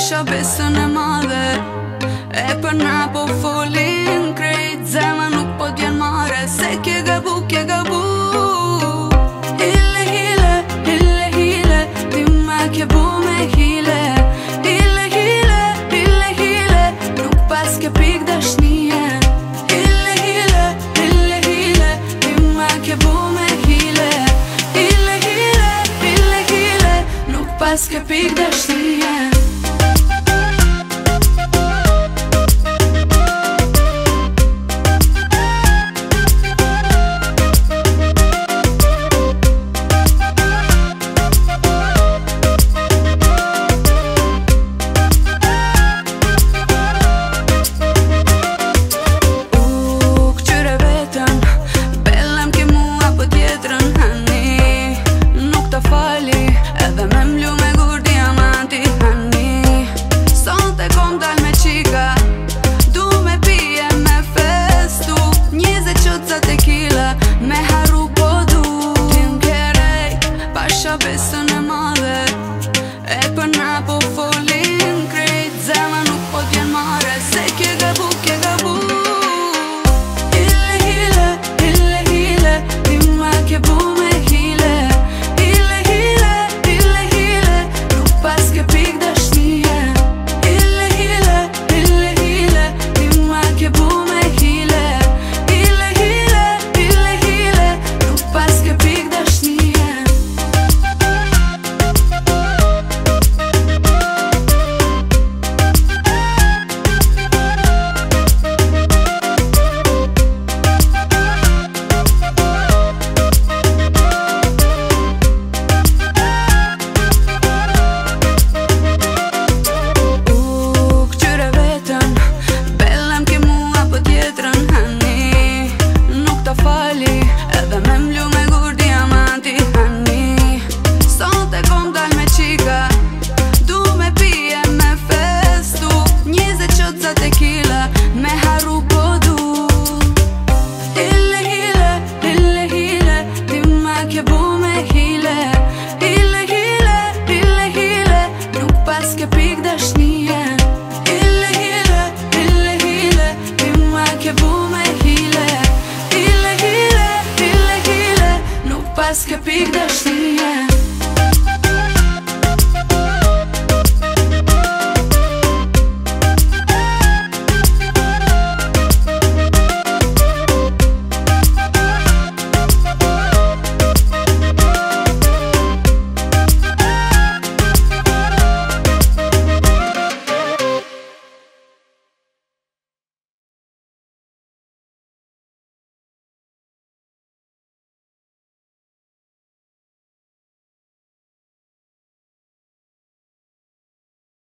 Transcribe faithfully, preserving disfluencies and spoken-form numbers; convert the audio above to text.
Pasha besën e madhe, e për na po folin krejt, zema nuk po t'jen mare, se kje gabu, kje gabu. Hile, hile, hile, hile, ti ma kje bu me hile. Hile, hile, hile, hile, nuk pas ke pik dashnije. Hile, hile, hile, hile, ti ma kje bu me hile. Hile, hile, hile, hile, nuk pas ke pik dashnije. Besën e madhe, e për na po folin krejt, zema nuk po t'jen mare, se kje gabu, kje gabu. Hile, hile, hile, hile, ti ma kje bu me hile. Hile, hile, hile, hile, nuk pas ke pik dashnije. Hile, hile, hile, hile, ti ma kje bu me hile. Hile, hile, hile, hile, nuk pas ke pik dashnije. Pas ke pik dashnije.